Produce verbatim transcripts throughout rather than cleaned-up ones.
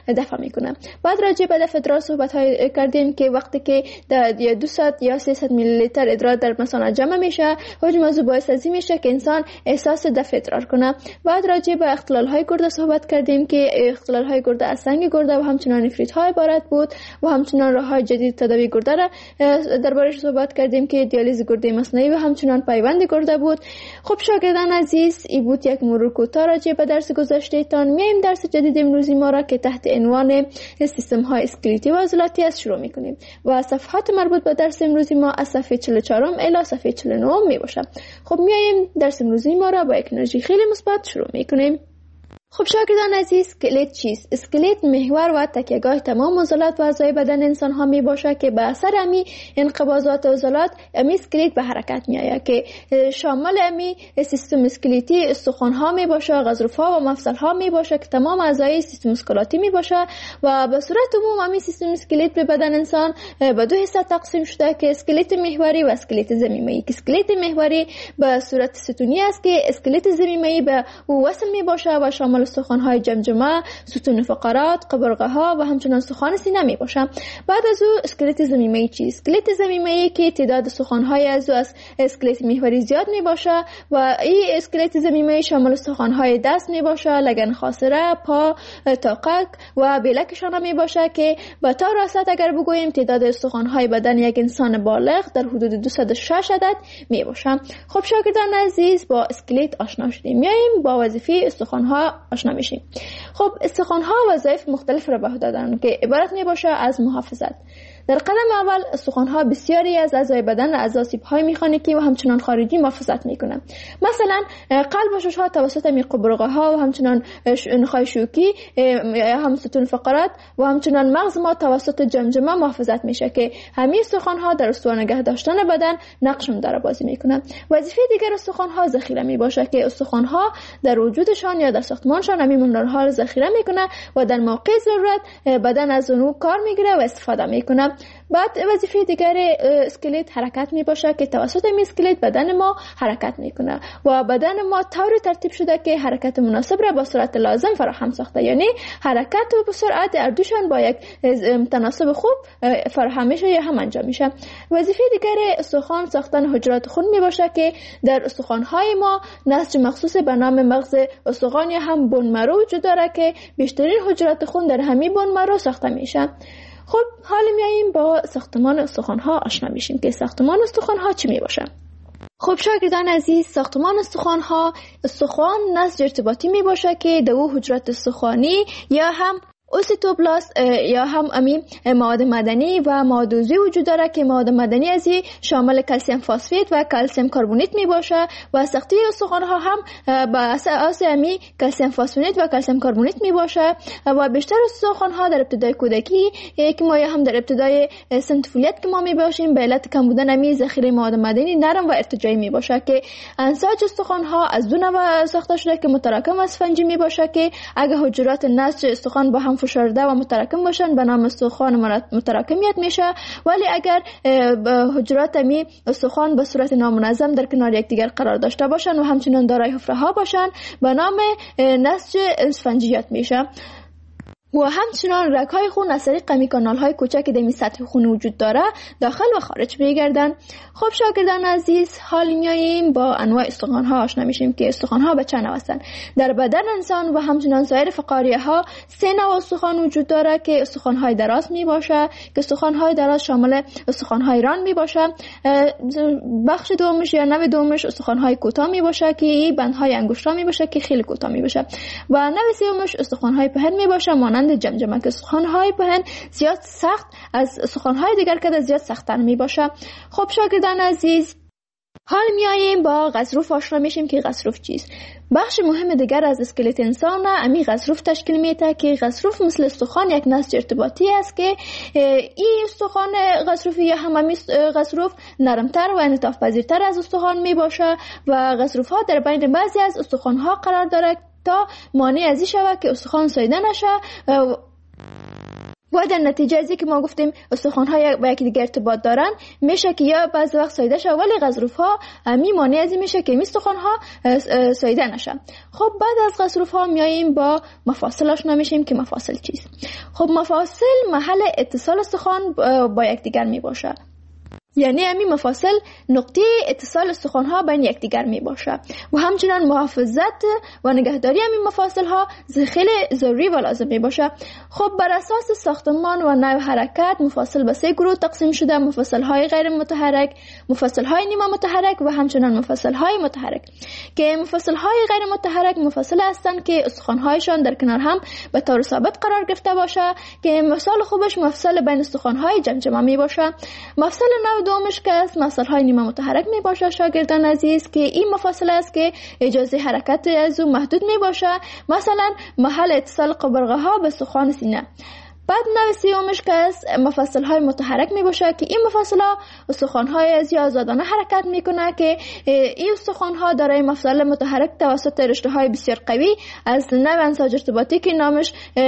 دفع میکنه. بعد راجع به دفع ادرار صحبت های کردیم که وقتی که دویست یا سیصد میلی لیتر ادرار در مثانه جمع میشه، حجم موضوع باعث از این میشه که انسان احساس دفع ادرار کنه. بعد راجع به اختلال های گرده صحبت کردیم که اختلال های گرده از سنگ گرده و همچنان نفریت های عبارت بود و همچنان راه های جدید تداوی گرده را دربارش صحبت کردیم که دیالیز گرده مصنوعی و همچنان پیوند گرده بود. خب شاگردان عزیز، این بود یک مرور کوتاه راجع به درس گذشته تان. میایم درس جدید امروزی ما را که تحت عنوان سیستم های اسکلتی و عضلاتی است شروع میکنیم و صفحات مربوط به درس امروزی ما از صفحه چهل و چهار الی صفحه چهل و نه می باشه. خب میایم درس امروزی ما را با یک انرژی خیلی مثبت شروع میکنیم. خب شاگردان عزیز، اسکلت چیست؟ اسکلت محور و تکیهگاه تمام عضلات و اعضای بدن انسان ها می باشه که به اثر امی انقباضات عضلات امی اسکلت به حرکت می آید که شامل امی سیستم اسکلتی استخوان ها می باشه، غضروف ها و مفصل ها می باشه که تمام اعضای سیستم اسکلاتی می باشه و به صورت عموم امی سیستم اسکلت به بدن انسان به دو حصه تقسیم شده که اسکلت محوری و اسکلت ضمیمه‌ای. که اسکلت محوری به صورت ستونی است که اسکلت ضمیمه‌ای به وصل می باشه و شامل استخوان‌های جمجمه، ستون فقرات، قبرقه‌ها و همچنان استخوان سینه می باشه. بعد از او اسکلت ضمیمه‌ای چیست؟ اسکلت ضمیمه‌ای که تعداد استخوان‌های از او از اسکلت محوری زیاد می باشه و این اسکلت ضمیمه‌ای شامل استخوان‌های دست می باشه، لگن خاصره، پا، تاقک و بیلک شانه می باشه که به طور راست اگر بگوییم تعداد استخوان‌های بدن یک انسان بالغ در حدود دویست و شش عدد می باشه. خب شاگردان عزیز، با اسکلت آشنا شدیم. میایم با وظیفه استخوان‌ها آشنا میشیم. خب استخوان‌ها وظایف مختلف را به عهده دارند که عبارت می باشه از محافظت. در قدم اول استخوان‌ها بسیاری از اعضای بدن را از آسیب‌های مکانیکی و همچنان خارجی محافظت می‌کنند. مثلا قلب و شش‌ها توسط قبرقه‌ها و همچنان نخاع شوکی یا هم ستون فقرات و همچنان مغز ما توسط جمجمه محافظت میشه که همین استخوان‌ها در استوا نگه داشتن بدن نقش داره بازی می‌کنند. وظیفه دیگر استخوان‌ها ذخیره میباشه که استخوان‌ها در وجودشان یا در ساختمانشان همین مونرها را ذخیره می‌کنه و در موقع ضرورت بدن از اونو کار می‌گیره و استفاده می‌کنه. بعد وظیفه دیگر اسکلت حرکت می باشه که توسط این اسکلت بدن ما حرکت میکنه و بدن ما طوری ترتیب شده که حرکت مناسب را با سرعت لازم فراهم ساخته، یعنی حرکت و سرعت اردوشان با یک تناسب خوب فراهم میشه یا هم انجام میشه. وظیفه دیگر استخوان ساختن حجرات خون می باشه که در استخوان‌های ما نسج مخصوص به نام مغز استخوان یا هم بون مرو وجود داره که بیشترین حجرات خون در همین بون مرو ساخته میشه. خب حالا میاییم با ساختمان استخوان‌ها آشنا میشیم که ساختمان استخوان‌ها چی می باشه. خب شاگردان عزیز، ساختمان استخوان‌ها استخوان نسج ارتباطی می باشه که دو حجرات استخوانی یا هم اوسیتوبلاست یا هم امی مواد مدنی و مواد عضوی وجود داره که مواد مدنی از شامل کلسیم فسفید و کلسیم کربونیت می باشه و ساخته استخوان‌ها هم با اساس امی کلسیم فسفید و کلسیم کربونیت می باشه و بیشتر استخوان‌ها در ابتدای کودکی که ما هم در ابتدای سن طفولیت که ما می باشیم به علت کم بودن امی ذخیره مواد مدنی نرم و ارتجاعی می باشه که انساج استخوان‌ها از دو نوع ساخته شده که متراکم و اسفنجی می باشه که اگه حجرات نسج استخوان با هم فشرده و متراکم باشن به نام استخوان متراکمیت میشه، ولی اگر حجرات می استخوان به صورت نامنظم در کنار یکدیگر قرار داشته باشن و همچنین دارای حفره ها باشن به نام نسج اسفنجیت میشه. و همچنان رگ‌های خون از طریق امی کانال‌های کوچک در سطح خون وجود داره داخل و خارج میگردن. خب شاگردان عزیز، حال میاییم با انواع استخوان‌ها آشنا میشیم که استخوان‌ها به چند نوع هستند. در بدن انسان و همچنان سایر فقاریه‌ها سه نوع استخوان وجود داره که استخوان‌های دراز میباشه که استخوان‌های دراز شامل استخوان‌های ران میباشه. بخش دومش یا نوع دومش استخوان‌های کوتاه میباشه که بندهای انگشت‌ها میباشه که خیلی کوتاه میباشه و نوع سومش استخوان‌های پهن میباشه مانند جمجمه که استخوان‌های پهن زیاد سخت از استخوان‌های دیگر که زیاد سخت‌تر میباشه. خب شاگردان عزیز، حال میاییم با غضروف آشنا میشیم که غضروف چیست. بخش مهم دیگر از اسکلت انسان امی غضروف تشکیل میده که غضروف مثل استخوان یک نسج ارتباطی است که این استخوان غضروفی یا هم امی غضروف نرمتر و انعطاف پذیرتر از استخوان میباشه و غضروف ها در بین بعضی از استخوان ها قرار داره تا مانع از این شود که استخوان ساییده نشه و در نتیجه از که ما گفتیم استخوان‌ها با یکی دیگر ارتباط دارن، میشه که یا بعض وقت ساییده شه، ولی غضروف‌ها می مانع از این میشه که این استخوان‌ها ساییده نشه. خب بعد از غضروف‌ها میاییم با مفاصل آشنا میشیم که مفاصل چیست. خب مفاصل محل اتصال استخوان با یکدیگر می باشه، یعنی همین مفاصل نقطه اتصال استخوان‌ها بین یکدیگر می باشه و همچنان محافظت و نگهداری همین مفاصل ها خیلی ضروری و لازم می باشه. خب بر اساس ساختمان و نوع حرکت مفاصل به سه گروه تقسیم شده: مفاصل های غیر متحرک، مفاصل های نیمه متحرک و همچنان مفاصل های متحرک. که مفاصل های غیر متحرک مفاصل هستند که استخوان هایشان در کنار هم به طور ثابت قرار گرفته باشه، که مثال خوبش مفصل بین استخوان های جمجمه می باشه. مفصل نوع دومش که از مفصل های نیمه متحرک می باشه شاگردان عزیز، که این مفاصل است که اجازه حرکت از او محدود می باشه، مثلا محل اتصال قبرقه ها به استخوان سینه. بعد نوع سیومش که از مفاصل های متحرک می باشه، که این مفاصل ها استخوان های ازی آزادانه حرکت می کنه، که این استخوان ها دارای مفصل متحرک توسط رشته های بسیار قوی از نوع انساج ارتباطی که نامش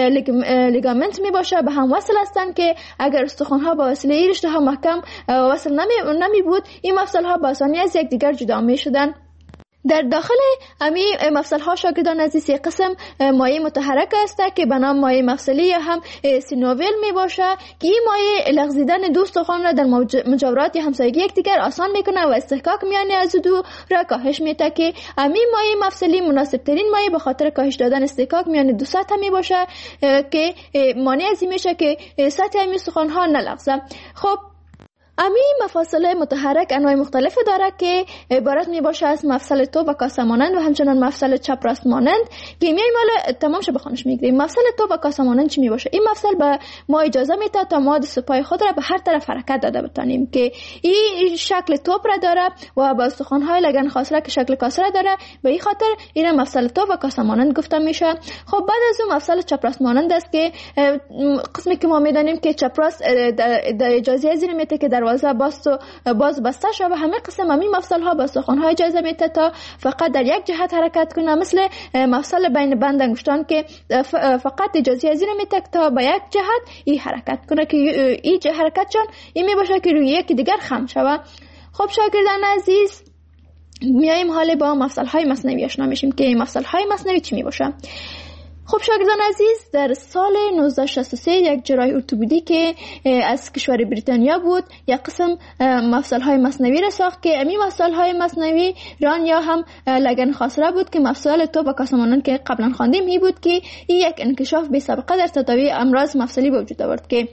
لیگامنت می باشه به هم وصل هستند، که اگر استخوان ها با وسیله این رشته ها محکم وصل نمی, نمی بود، این مفصل ها با آسانی از یکدیگر جدا می شدن. در داخل امی مفصل ها شاگردان عزیز یک قسم مایع متحرک است که به نام مایع مفصلی یا هم سینوویل می باشه، که این مایع لغزیدن دو استخوان را در مجاورات یا همسایگی یکدیگر آسان میکنه و استحکاک میان از دو را کاهش میده، که امی مایع مفصلی مناسب ترین مایع به خاطر کاهش دادن استحکاک میان دو سطح می باشه، که مانع از این میشه که سطح امی استخوان ها نلغزه. خب امی مفاصل متحرک انواع مختلفی داره که عبارت می باشه از مفصل توپ و کاسه مانند و همچنان مفصل چپ راست مانند، که میایم حالا تمام شه بخونش میگیریم. مفصل توپ و کاسه مانند چی می باشه؟ این مفصل به ما اجازه میده تا ما دست پای خود را به هر طرف حرکت داده بتانیم، که این شکل توپ را داره و با استخوان های لگن خاصره که شکل کاسه را داره، به این خاطر این مفصل توپ و کاسه مانند گفته میشه. خب بعد از اون مفصل چپ راست مانند است، که قسمی که ما میدانیم که چپ راست اجازه از این میده که دروازه باز و باز بسته شده، و همه قسم همین مفصل ها با استخوان های اجازه میده تا فقط در یک جهت حرکت کنه، مثل مفصل بین بند انگشتان که فقط اجازه از این میده تا با یک جهت این حرکت کنه، که این حرکت چون این می باشه که روی یک دیگر خم شود. خب شاگردان عزیز میایم حالا با مفصل های مصنوی آشنا میشیم، که مفصل های مصنوی چی می باشه. خب شاگردان عزیز، در سال نوزده شصت و سه یک جراح ارتوپدی که از کشور بریتانیا بود یک قسم مفصل های مصنوی را ساخت، که امی مفصل های مصنوی ران یا هم لگن خاصره بود، که مفصل توپ و کاسه مانند که قبلا خواندیم هی بود، که این یک انکشاف بی سابقه در تداوی امراض مفصلی به وجود آورد. که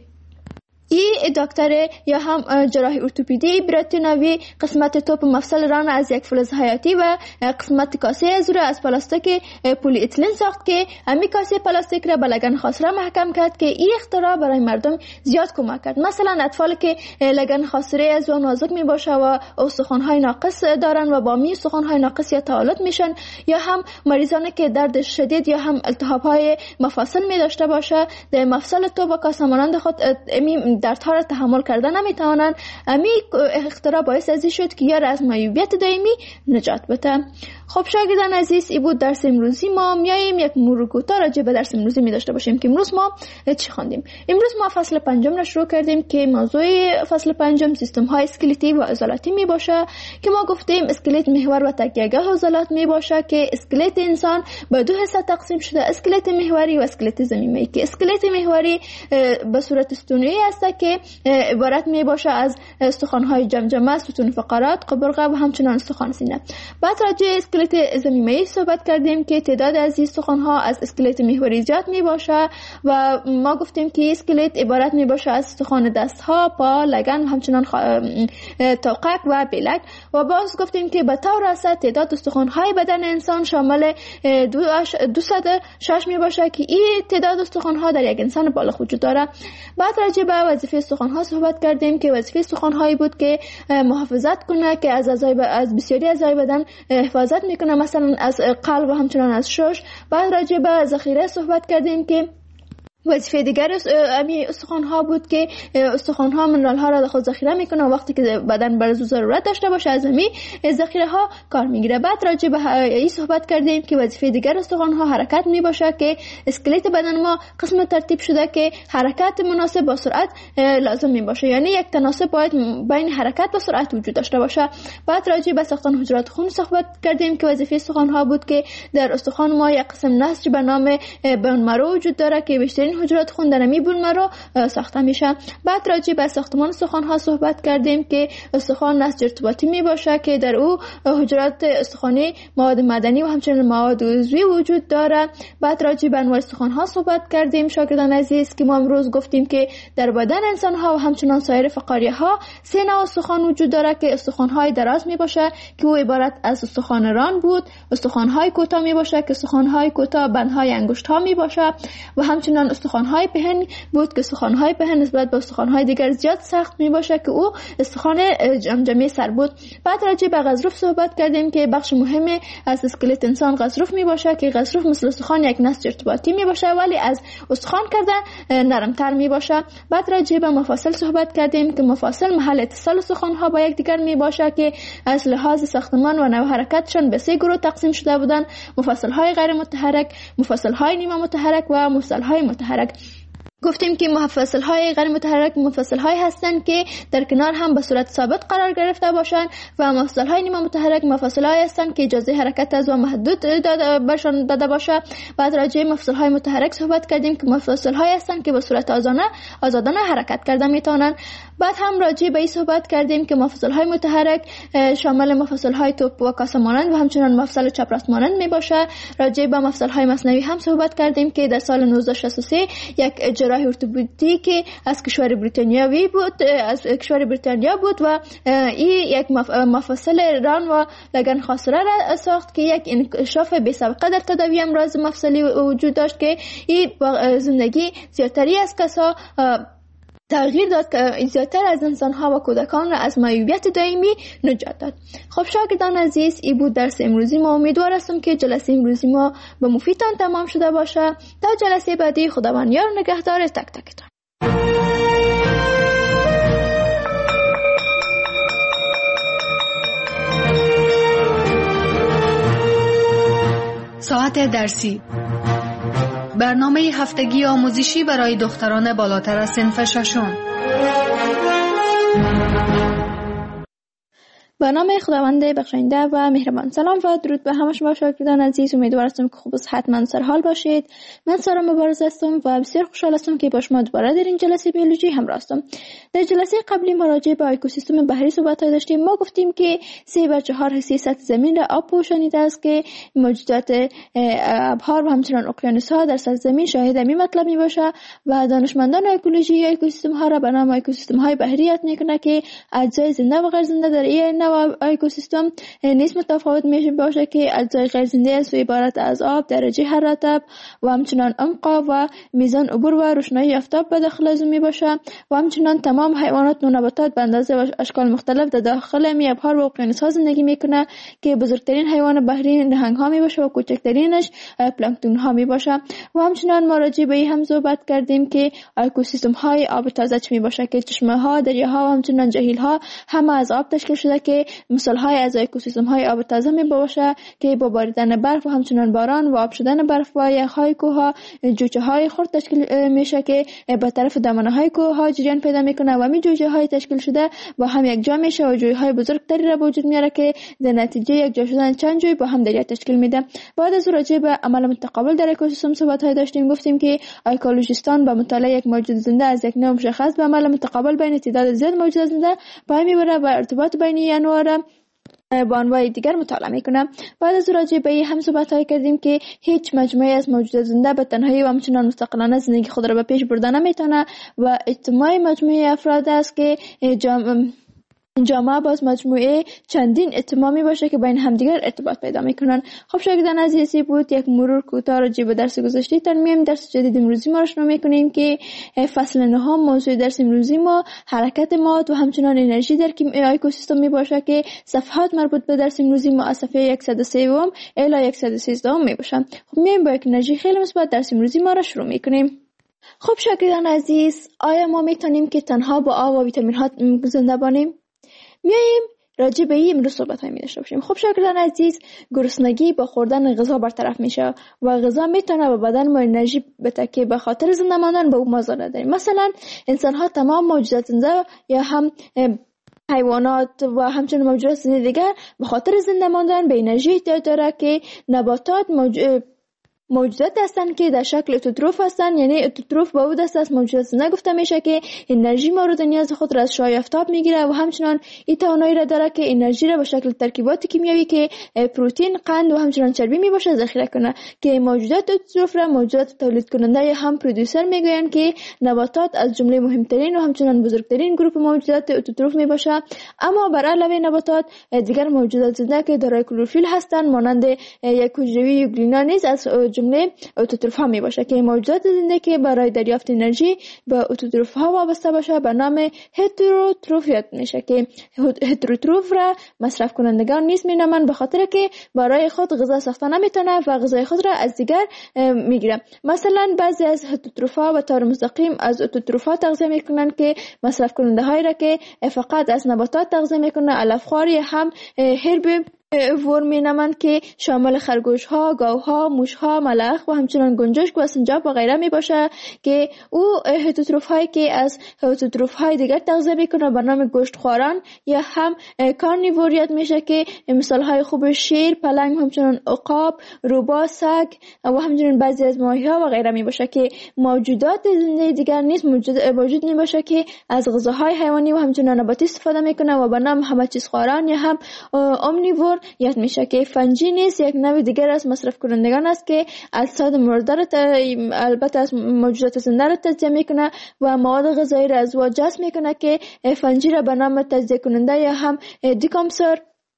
این دکتر یا هم جراح ارتوپدی بریتانیایی قسمت توپ مفصل ران از یک فلز حیاتی و قسمت کاسه از را از پلاستیک پلی اتیلن ساخت، که امی کاسه پلاستیک را به لگن خاصره محکم کرد، که این اختراع برای مردم زیاد کمک کرد. مثلا اطفال که لگن خاصره از و نازک می باشه و استخوان های ناقص دارن و با می استخوان های ناقص یا تولد میشن، یا هم مریضانی که درد شدید یا هم التهاب های مفاصل می داشته باشه، در مفصل توپ و کاسه مانند خود امی دردها را تحمل کردن نمیتوانند. امی اختراع باعث ازی شد که یار از معیوبیت دائمی نجات بده. خب شاگردان عزیز، این بود درس امروزی ما. میاییم یک مرور کوتاه راجع به درس امروزی می داشته باشیم که امروز ما چی خواندیم. امروز ما فصل پنجم را شروع کردیم که موضوع فصل پنجم سیستم های اسکلتی و عضلاتی می باشه، که ما گفتیم اسکلت محور و تکیه‌گاه عضلات می باشه، که اسکلت انسان به دو حصه تقسیم شده: اسکلت محوری و اسکلت ضمیمی. که اسکلت محوری به صورت استونی است که عبارت می باشه از استخوان های جمجمه، ستون فقرات، قبرقه و همچنان استخوان سینه. بعد راجع اسکلت ضمیمی صحبت کردیم که تعداد از استخوان ها از اسکلت محوری زیاد می باشه و ما گفتیم که اسکلت عبارت می باشه از استخوان دست ها، پا، لگن و همچنان خ... توقک و بلک. و باز گفتیم که به طور اساس تعداد استخوان های بدن انسان شامل دویست و شش می باشه، که این تعداد استخوان ها در یک انسان بالغ وجود داره. بعد راجع به وظیفه استخوان ها صحبت کردیم که وظیفه استخوان هایی بود که محافظت کنه، که از اعضای از بسیاری اعضای بدن حفاظت میکنه، مثلا از قلب و همچنان از شش. بعد راجع به ذخیره صحبت کردیم که وظیفه دیگر امی استخوان ها بود که استخوان ها منرال ها را در خود ذخیره میکنه و وقتی که بدن برای ضرورت داشته باشه از امی ذخیره ها کار میگیره. بعد راجع به این صحبت کردیم که وظیفه دیگر استخوان ها حرکت می باشه که اسکلت بدن ما قسم ترتیب شده که حرکت مناسب با سرعت لازم می باشه، یعنی یک تناسب باید بین حرکت و سرعت وجود داشته باشه. بعد راجع به ساختن حجرات خون صحبت کردیم که وظیفه استخوان ها بود که در استخوان ما یک قسم نسج به نام بون مرو وجود داره که بیشترین حجرات خون در می بون مرو ساخته میشه. بعد راجع به ساختمان استخوان ها صحبت کردیم که استخوان نسج ارتباطی می باشه که در او حجرات استخوانی مواد مدنی و همچنین مواد عضوی وجود داره. بعد راجع به انواع استخوان ها صحبت کردیم شاگردان عزیز که ما امروز گفتیم که در بدن انسان ها و همچنین سایر فقاریه ها سه نوع استخوان وجود داره که استخوان های دراز می باشه که او عبارت از استخوان ران بود، استخوان های کوتاه می باشه که استخوان های کوتاه بند های انگشت ها می باشه و همچنین استخوان های پهن بود که استخوان های پهن نسبت به استخوان های دیگر زیاد سخت می باشه که او استخوان جمجمه سر بود. بعد راجع به غضروف صحبت کردیم که بخش مهمی از اسکلت انسان غضروف می باشه که غضروف مثل استخوان یک نسج ارتباطی می باشه ولی از استخوان کردن نرمتر می باشه. بعد راجع به مفاصل صحبت کردیم که مفاصل محل اتصال استخوان ها با یکدیگر می باشه که از لحاظ ساختمان و نوع حرکتشان به سه گروه تقسیم شده بودند: مفاصل های غیر متحرک، مفاصل های نیمه متحرک و مفاصل های متحرک. گفتیم که مفاصل های غیر متحرک مفاصل های هستند که در کنار هم به صورت ثابت قرار گرفته باشند و مفاصل های نیمه متحرک مفاصل های هستند که اجازه حرکت از و محدود داده برشان داده باشه. بعد راجع به مفاصل های متحرک صحبت کردیم که مفاصل های هستند که به صورت آزادانه آزادانه حرکت کرده میتونن. بعد هم راجع به این صحبت کردیم که مفاصل های متحرک شامل مفاصل های توپ و کاسه مانند و همچنین مفصل چپراست مانند می باشه. راجع به مفصل های مصنوعی هم صحبت کردیم که در سال نوزده شصت و سه یک جراح ارتوپدی که از کشور بریتانیایی بود از کشور بریتانیا بود و این یک مفصل ران و لگن خاصره را ساخت که یک انکشاف بی سابقه در تداوی امراض مفصلی وجود داشت که این با زندگی زیادتری از کسا تغییر داد که زیادتر از انسان‌ها و کودکان را از معیوبیت دائمی نجات داد. خب شاگردان عزیز، این بود درس امروزی ما. امیدوار هستم که جلسه امروزی ما به مفیدتان تمام شده باشه. تا جلسه بعدی خداوند یار نگهدار تک تکتان. ساعت درسی، برنامه هفتگی آموزشی برای دختران بالاتر از صنف ششم. به نام خداوند بخشنده و مهربان. سلام و درود به همه شما شاگردان عزیز. امیدوار هستم که خوب و صحتمند سرحال باشید. من سارا مبارز هستم و بسیار خوشحال هستم که با شما دوباره در این جلسه بیولوژی همراه هستم. در جلسه قبلی ما راجع به اکوسیستم بحری صحبت داشتیم. ما گفتیم که سه بر چهار حصه سطح زمین را آب پوشانیده است که موجودات ابحار و همچنین اقیانوس‌ها در سطح زمین شاهد همین مطلب می باشه و دانشمندان اکولوژی اکوسیستم ها را به نام اکوسیستم های بحری یاد میکنه که اجزای زنده و غیر زنده در این نوع اکوسیستم نیز متفاوت میشه باشه که اجزای غیر زنده از عبارت از آب، درجه حرارت و همچنین عمق و میزان عبور و روشنایی آفتاب به داخل از می باشه و همچنین تمام حیوانات و نباتات به اندازه و اشکال مختلف در داخل می ابحار و اقیانوس‌ها زندگی میکنه که بزرگترین حیوان بحری نهنگ ها می باشه و کوچکترینش پلانکتون ها می باشه. و همچنین ما راجع به هم صحبت کردیم که اکوسیستم های آب تازه چی می باشه که چشمه ها، دریاها و همچنین جهیل ها همه از آب تشکیل شده که مثال های از اکوسیستم های آب تازه می باشه که با باریدن برف و همچنین باران و آب شدن برف و یخ های کوه ها جوجه های خرد تشکیل میشه که به طرف دامنه های کوه ها جریان پیدا میکنه و می جوجه های تشکیل شده با هم یک جا میشه و جوجه های بزرگتری را به وجود میاره که در نتیجه یک جا شدن چند جوی با هم دریا تشکیل میده. بعد از راجع به عمل متقابل در اکوسیستم صحبت های داشتیم. گفتیم که اکولوژیستان با مطالعه یک موجود زنده از یک نوع مشخص به عمل متقابل بین تعداد زیاد موجود زنده پای میبره و ارتباط بین این انواع با انواع دیگر مطالعه میکنه. بعد از راجع به هم صحبت های کردیم که هیچ مجموعه از موجودات زنده به تنهایی و همچنان مستقلانه زندگی خود را به پیش برده نمیتونه و اجتماع مجموعه افراد است که جامعه جامعه باز مجموعه چندین اجتماعی باشه که بین همدیگر ارتباط پیدا میکنن. خب شاگردان عزیزی بود یک مرور کوتاه راجع به درس گذشته ترمیم درس جدید امروزی ما رو شروع میکنیم که فصل نهم موضوع درس امروزی ما حرکت مواد و همچنان انرژی در اکوسیستم می باشه که صفحات مربوط به درس امروزی ما از صفحه صد و سه الی صد و سیزده می باشن. خب میایم با یک انرژی خیلی مثبت درس امروزی ما رو شروع میکنیم. خب شاگردان عزیز، آیا ما میتونیم که تنها با آب و ویتامین ها زنده بانیم؟ میاییم راجع به این امروز صحبت هایی می داشته باشیم. خب شاگردان عزیز، گرسنگی با خوردن غذا برطرف میشه و غذا میتونه به بدن ما انرژی بده که به خاطر زنده ماندن به او ما ضرورت داریم. مثلا انسان ها، تمام موجودات زنده یا هم حیوانات و همچنین موجودات زنده دیگر به خاطر زنده ماندن به انرژی احتیاج داره که نباتات موجود موجودات هستند که در شکل اتوتروف هستند. یعنی اتوتروف به او دست از موجودات زنده گفته میشه که انرژی مورد نیاز خود را از شعاع آفتاب میگیره و همچنان این توانایی را داره که انرژی را به شکل ترکیبات کیمیایی که پروتئین، قند و همچنان چربی میباشه ذخیره کنه، که موجودات اتوتروف را موجودات تولید کننده یا هم پرودوسر میگویند که نباتات از جمله مهمترین و همچنان بزرگترین گروه موجودات اتوتروف میباشه. اما بر علاوه نباتات، دیگر موجودات زنده که دارای کلروفیل هستند مانند یک حجروی یوگلینا نیز از جمله اتوتروف ها می باشه که موجودات زنده که برای دریافت انرژی به اتوتروف ها وابسته باشه به نام هتروتروفیت میشه، که هتروتروف را مصرف کنندگان نیست می نامند به خاطر که برای خود غذا ساخته نمیتونه و غذای خود را از دیگر میگیره. مثلا بعضی از هتروتروف ها به طور مستقیم از اتوتروف ها تغذیه میکنن که مصرف کننده هایی را که فقط از نباتات تغذیه میکنه علف خوار یا هم هرب ور می نامند که شامل خرگوش ها، گاو ها، موش ها، ملخ و همچنان گنجشک و سنجاب و غیره می باشه، که او هتروتروف هایی که از هتروتروف های دیگر تغذیه میکنه به نام گوشت خواران یا هم کارنیوریت میشه، که مثال های خوب شیر، پلنگ، همچنان عقاب، روباه، سگ و همچنان بعضی از ماهی ها و غیره می باشه، که موجودات زنده دیگر نیست موجود می باشه که از غذاهای حیوانی و همچنان نباتی استفاده میکنه و به نام همه چیز خواران یا هم امنیور یاد میشه، که فنجی نیست یک نوع دیگر از مصرف کنندگان است که اجساد مرده را البته از موجودات زنده را تجزیه میکنه و مواد غذایی را از او جذب میکنه، که فنجی را به نام تجزیه کننده یا هم دیکامپسر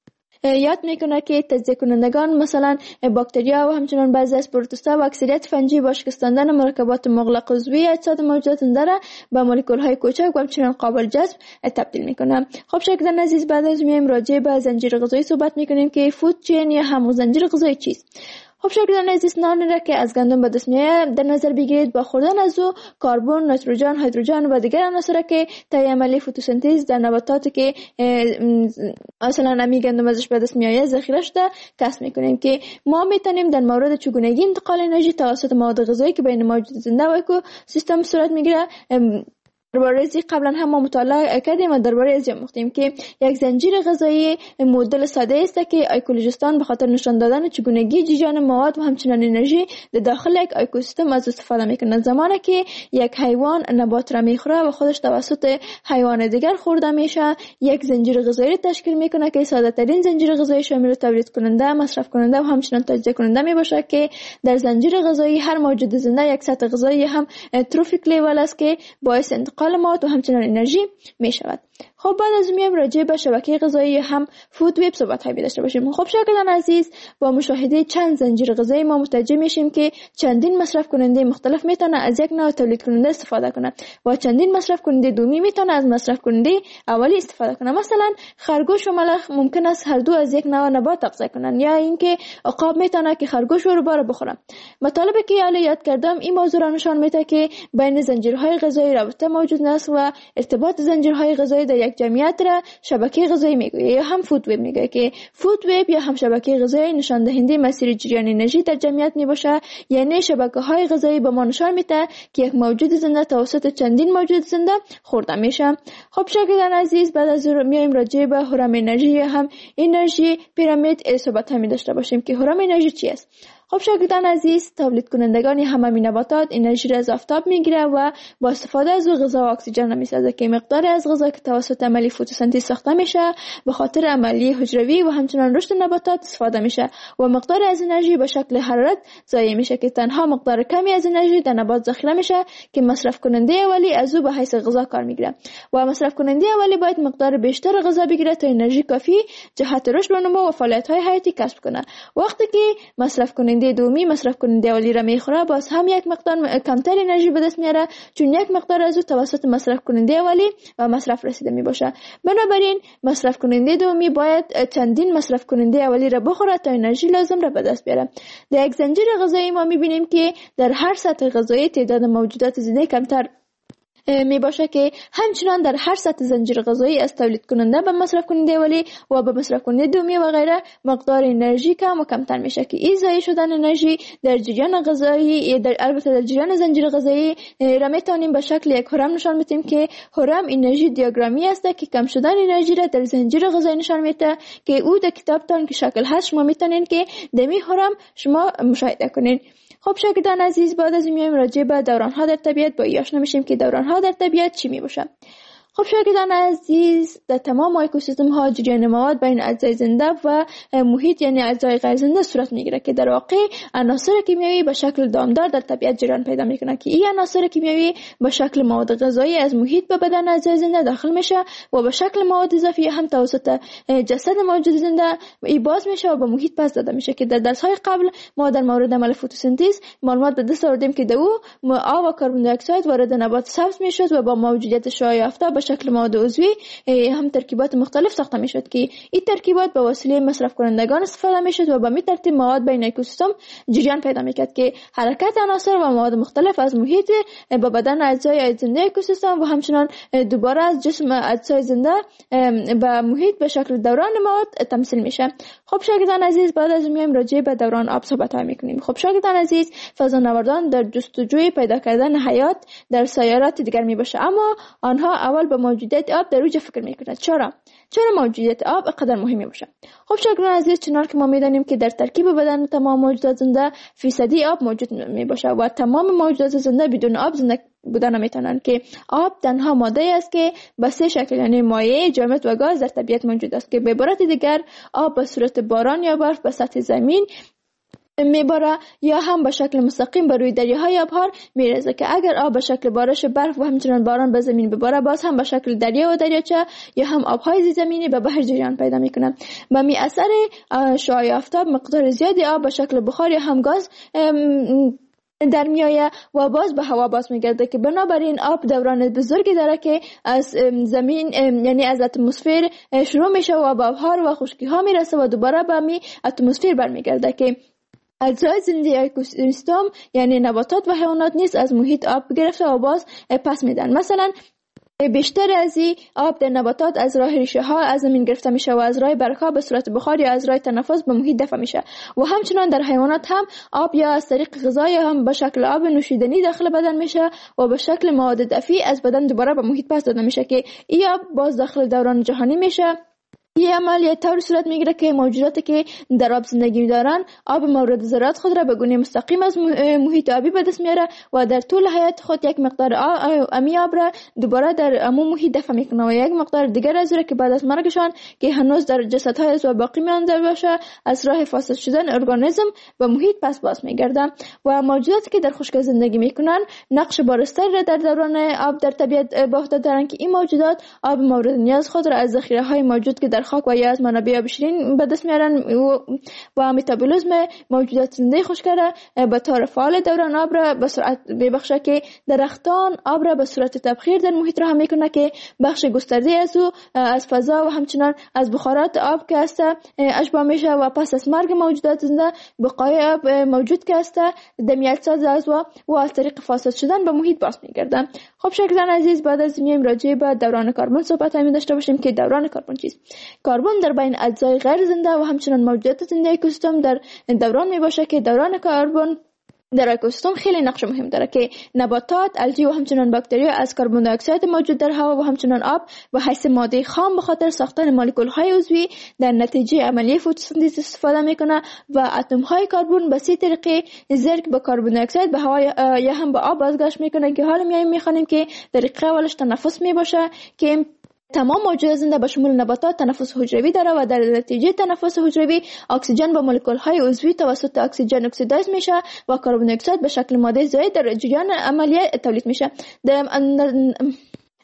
یاد میکنه، که تجزیه کنندگان مثلا باکتریا و همچنان بعضی از پروتوستا و اکثریت فنجی با شکستاندن مرکبات مغلق عضوی اجساد موجودات زنده را به مولکول های کوچک و همچنان قابل جذب تبدیل میکنه. خب شاگردان عزیز، بعد از میایم راجع به زنجیره غذایی صحبت میکنیم که فود چین یا هم زنجیره غذایی چیست. خب شاگردان عزیز، نانی را که از گندم به دست میآید در نظر بگیرید. با خوردن از او کربن، نیتروژن، هیدروژن و دیگر عناصر که طی عملیه فتوسنتز در نباتات که مثلا امی گندم ازش به دست میآید ذخیره شده کسب میکنیم، که ما میتونیم در مورد چگونگی انتقال انرژی توسط مواد غذایی که بین موجودات زنده و اکوسیستم صورت میگیره درباره ازی قبلا هم ما مطالعه کردیم و درباره ازی گفتیم که یک زنجیر غذایی مدل ساده است که ایکولوژیستان به خاطر نشان دادن چگونگی جریان مواد و همچنان انرژی در داخل یک اکوسیستم از استفاده میکنه. زمانی که یک حیوان نبات را میخوره و خودش توسط حیوان دیگر خورده میشه، یک زنجیر غذایی تشکیل میکنه که ساده ترین زنجیر غذایی شامل تولید کننده، مصرف کننده و همچنان تجزیه کننده میباشه، که در زنجیر غذایی هر موجود زنده یک سطح غذایی هم تروفیک لیول است که باعث انتقال مواد و همچنان انرژی می شود. خب بعد از میام راجع به شبکه غذایی هم فود وب صحبت های داشته باشیم. خب شاگردان عزیز، با مشاهده چند زنجیر غذایی ما متوجه میشیم که چندین مصرف کننده مختلف میتونه از یک نوع تولید کننده استفاده کنه و چندین مصرف کننده دومی میتونه از مصرف کننده اولی استفاده کنه. مثلا خرگوش و ملخ ممکن است هر دو از یک نوع نبات تغذیه کنن، یا اینکه عقاب میتونه که خرگوش و روباه را بخوره. مطالبی که حالا یاد کردم این موضوع را نشان میده که بین زنجیرهای غذایی رابطه موجود است و ارتباط زنجیرهای غذایی در یک جمعیت را شبکه غذایی میگه یا هم فود وب میگه، که فود وب یا هم شبکه غذایی نشان دهنده مسیر جریان انرژی در جمعیت میباشه. یعنی شبکه های غذایی به ما نشان میده که یک موجود زنده توسط چندین موجود زنده خورده میشه. خب شاگردان عزیز، بعد از میایم راجع به هرم انرژی یا هم انرژی پیرامید صحبت هم داشته باشیم که هرم انرژی چی است. خب شاگردان عزیز، تولید کنندگان همه نباتات انرژی را از آفتاب میگیره و با استفاده از غذا و اکسیژن را میسازه، که مقدار از غذا که توسط عملیه فتوسنتز ساخته میشه به خاطر عملیه حجروی و همچنان رشد نباتات استفاده میشه و مقدار از انرژی به شکل حرارت ضایع میشه، که تنها مقدار کمی از انرژی در نبات ذخیره میشه که مصرف کننده اولی از او به حیث غذا کار میگیره و مصرف کننده اولی باید مقدار بیشتر غذا بگیره تا انرژی کافی جهت رشد و نمو و فعالیت های حیاتی کسب کنه. وقتی که مصرف کننده کننده دومی مصرف کننده اولی را میخوره، باز هم یک مقدار کمتر انرژی به دست میاره، چون یک مقدار از او توسط مصرف کننده اولی و مصرف رسیده می باشه. بنابراین مصرف کننده دومی باید چندین مصرف کننده اولی را بخوره تا انرژی لازم را به دست بیاره. در یک زنجیر غذایی ما میبینیم که در هر سطح غذایی تعداد موجودات زنده کمتر می باشه که همچنان در هر سطح زنجیر غذایی از تولید کننده به مصرف کننده اولی و به مصرف کننده دومی و غیره مقدار انرژی کم و کمتر میشه که این ضایع شدن انرژی در جریان غذایی، در البته در جریان زنجیر غذایی را میتونیم به شکل یک هرم نشان بدیم که هرم انرژی دیاگرامی است که کم شدن انرژی را در زنجیر غذایی نشان میده که او در کتابتان که شکل هست شما میتونین که دمی هرم شما مشاهده کنین. خب شاگردان عزیز، بعد از میایم راجع به دوران‌ها در طبیعت با آشنا میشیم که دوران‌ها در طبیعت چی میباشه. خب شاگردان عزیز، در تمام اکوسیستم ها جریان مواد بین اجزای زنده و محیط یعنی اجزای غیر زنده صورت میگیره که در واقع عناصر کیمیایی به شکل دامدار در طبیعت جریان پیدا میکنه که این عناصر کیمیایی به شکل مواد غذایی از محیط به بدن اجزای زنده داخل میشه و به شکل مواد اضافی هم توسط جسد موجود زنده ای باز میشه و به محیط پس داده میشه که در درس های قبل ما در مورد عمل فتوسنتز معلومات به دست آوردیم که در او آب و کربن دی اکساید وارد نبات سبز میشد و با موجودیت شعاع یافته به شکل مواد عضوی هم ترکیبات مختلف ساخته میشد که این ترکیبات به وسیله مصرف کنندگان استفاده میشد و به می ترتیب مواد بین اکوسیستم جریان پیدا میکرد که حرکت عناصر و مواد مختلف از محیط به بدن اجزای زنده اکوسیستم و همچنان دوباره از جسم اجزای زنده به محیط به شکل دوران مواد تمثیل میشه. خب شاگردان عزیز، بعد از میایم راجع به دوران آب صحبت میکنیم. خب شاگردان عزیز، فضانوردان در جستجوی پیدا کردن حیات در سیارات دیگر میباشه، اما آنها اول به موجودیت آب در اوج فکر میکنند. چرا؟ چرا موجودیت آب اینقدر مهمی باشه؟ خب شاگردان عزیز، چنانکه که ما میدانیم که در ترکیب بدن تمام موجودات زنده فیصدی آب موجود میباشه و تمام موجودات زنده بدون آب زنده بودن نمیتونن که آب تنها ماده است که به سه شکل یعنی مایع، جامد و گاز در طبیعت موجود است که به عبارت دیگر آب به صورت باران یا برف به سطح زمین میباره یا هم به شکل مستقیم بر روی دریاها یا آب‌ها میرزه که اگر آب به شکل بارش برف و همچنان باران به زمین بباره باز هم به شکل دریا و دریاچه یا هم آب‌های زیرزمینی به بحر جریان پیدا میکنه. به می اثر شعاع آفتاب مقدار زیادی آب به شکل بخار یا هم گاز در میایه و باز به هوا باز میگرده که بنابراین آب دوران بزرگی داره که از زمین یعنی از اتمسفر شروع میشه و به بحار و خشکی ها میرسه و دوباره به می اتمسفر برمیگرده که اجزای زنده اکوسیستم یعنی نباتات و حیوانات نیز از محیط آب گرفته و باز پس میدن. مثلا بیشتر از این آب در نباتات از راه ریشه ها از زمین گرفته میشه و از راه برگ ها به صورت بخار یا از راه تنفس به محیط دفع میشه و همچنان در حیوانات هم آب یا از طریق غذا یا هم به شکل آب نوشیدنی داخل بدن میشه و به شکل مواد دفعی از بدن دوباره به محیط پس داده میشه که این آب باز داخل دوران جهانی میشه. این عملیات طور صورت میگیره که موجوداتی که در آب زندگی دارن آب مورد ضرورت خود را به گونه مستقیم از محیط آبی به دست میاره و در طول حیات خود یک مقدار امی آب را دوباره در امو محیط دفع میکنه و یک مقدار دیگر از او را که بعد از مرگشان که هنوز در جسدهای از باقی مانده باشه از راه فاسد شدن ارگانیسم به محیط پس باز میگرده و موجوداتی که در خشکی زندگی میکنن نقش بارزتری را در دوران آب در طبیعت به عهده دارن که این موجودات آب مورد نیاز خود را از ذخیره های موجود که در خاک و یا از منابع آب شیرین به دست میارن و متابولیسم موجودات زنده خشک را به طور فعال دوران آب را به سرعت میبخشه که درختان آب را به صورت تبخیر در محیط رها میکنه که بخش گسترده از او از فضا و همچنان از بخارات آب که است اشباع میشه و پس از مرگ موجودات زنده بقای آب موجود که است دمیت ساز از و از طریق فاسد شدن به محیط باز میگردن. خب شاگردان عزیز، بعد از میایم راجع به دوران کربن صحبت می داشته باشیم که دوران کربن چیست. کربن در بین اجزای غیر زنده و همچنان موجودات زنده اکوسیستم در دوران می باشه که دوران کربن در اکوسیستم خیلی نقش مهم داره که نباتات، الگی و همچنان باکتریا از کربن دی اکساید موجود در هوا و همچنان آب و حیث ماده خام به خاطر ساختن مولکول های عضوی در نتیجه عملیه فتوسنتز استفاده میکنه و اتم های کربن به سه طریقه زرک به کربن دی اکساید به هوا یا هم به آب بازگشت میکنه که حالا میایم میخوانیم که طریقه اولش تنفس میباشه که تمام موجودات زنده به شمول نباتات تنفس حجروی داره و در نتیجه تنفس حجروی اکسیژن با مولکول های عضوی توسط اکسیژن اکسیدایز میشه و کربن دی اکساید به شکل ماده زائد در جریان عملیه تولید میشه. در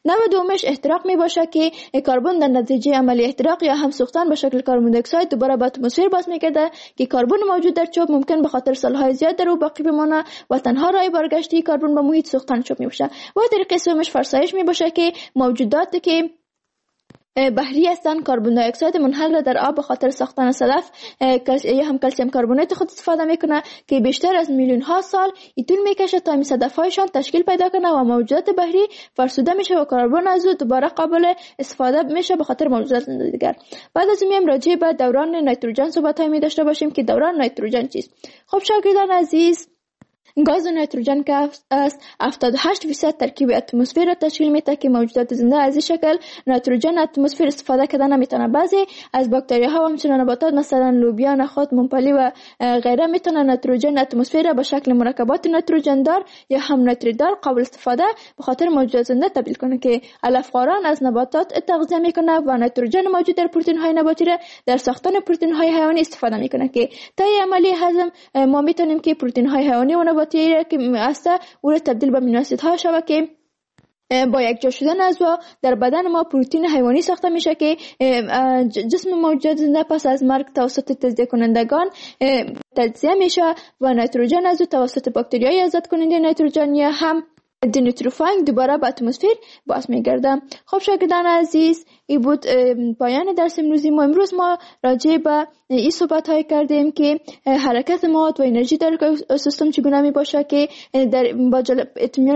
نوع دومش احتراق می باشه که کربن در نتیجه عملی احتراق یا هم سوختن به شکل کربن دی اکساید دوباره به اتمسفر باز میکرده که کربن موجود در چوب ممکن به خاطر سالهای زیاد در او باقی بمانه و تنها راه برگشتی کربن به محیط سوختن چوب می باشه. و طریق سومش فرسایش می باشه که موجوداتی که بحری هستند کربن دی اکساید منحل را در آب به خاطر ساختن صدف یا هم کلسیم کربونات خود استفاده میکنه که بیشتر از میلیون ها سال طول میکشه تا این صدف هایشان تشکیل پیدا کنه و موجودات بحری فرسوده میشه و کربن از او دوباره قابل استفاده میشه به خاطر موجودات دیگر. بعد از این راجع به دوران نیتروژن صحبت های می داشته باشیم که دوران نیتروژن چیست. خب شاگردان عزیز، گاز نیتروژن که است هفتاد و هشت درصد ترکیب اتمسفر را تشکیل میده که موجودات زنده از این شکل نیتروژن اتمسفر استفاده کردن نمیتونه. بعضی از باکتریاها و همچنین نباتات مثلا لوبیا، نخود، ممپلی و غیره میتونن نیتروژن اتمسفر را به شکل مرکبات نیتروژن دار یا هم نیتریت دار قابل استفاده به خاطر موجودات زنده تبدیل کنه که علفخواران از نباتات تغذیه میکنه و نیتروژن موجود در پروتئین های نباتی را در ساختن پروتئین های حیوانی استفاده میکنه که تا عملی هضم ما میتونیم که پروتئین های حیوانی و نباتی که است او را تبدیل به امینو اسیدها شود که با یک جا شدن از و در بدن ما پروتئین حیوانی ساخته میشه که جسم موجود زنده پس از مرگ توسط تجزیه کنندگان تجزیه میشه و نیتروژن از توسط باکتریای آزاد کننده نیتروژن یا هم دینیتروفاینگ دوباره به اتمسفر باز میگرده. خب شاگردان عزیز، این بود پایان درس امروزی ما. امروز ما راجع به این صحبت های کردیم که حرکت مواد و انرژی در سیستم چگونه می باشه که در با جل...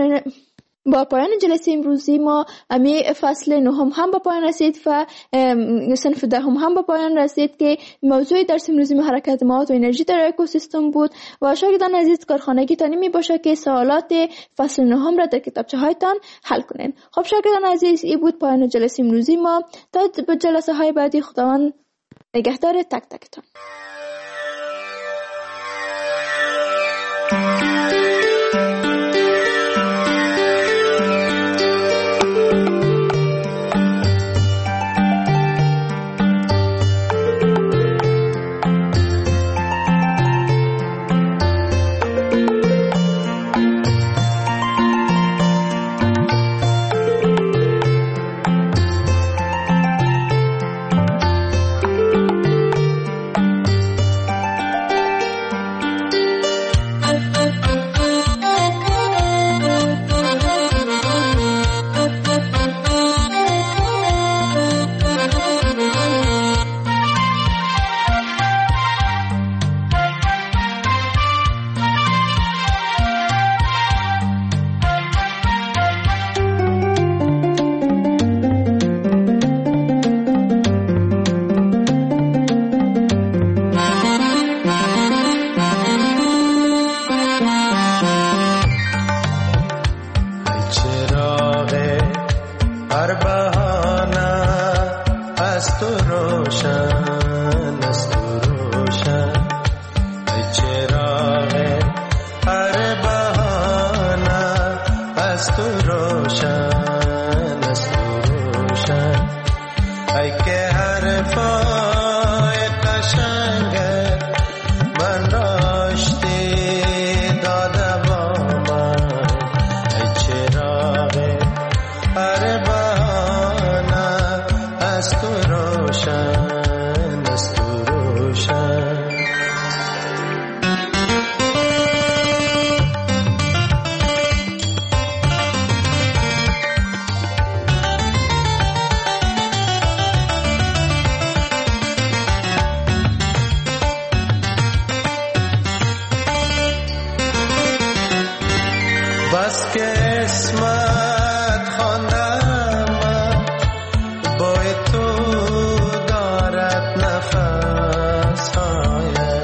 با پایان جلسه امروزی ما امی فصل نهم هم با پایان رسید و صنف دهم هم با پایان رسید که موضوع درس امروزی ما حرکت مواد و انرژی در اکوسیستم بود و شاگردان عزیز کارخانگی تانی می باشه که سوالات فصل نهم را در کتابچه هایتان حل کنین. خب شاگردان عزیز، این بود پایان جلسه امروزی ما. تا به جلسه های بعدی خداوند نگهدار تک تکتان. بس که اسمت خواندم بای تو دارد نفس های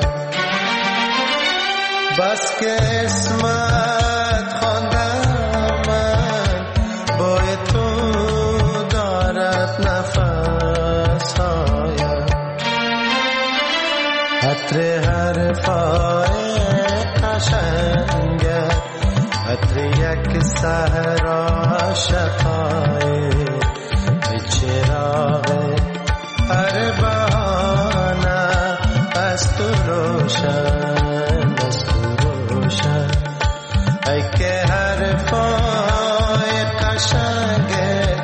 بس که اسمت خواندم بای تو دارد نفس های عطر حرفای قشنگه عطر یک صحرا شقای چراغ هر بهانه از تو روشن از تو روشن ای که حرفای قشنگه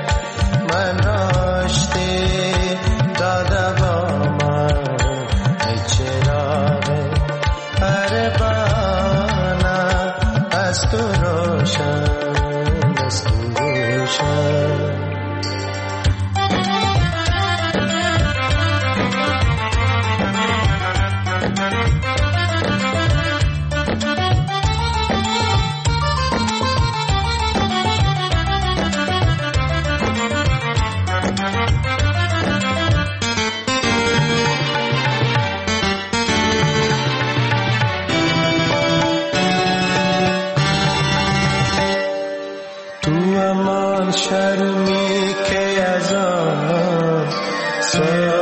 تو امان شرمی که از آن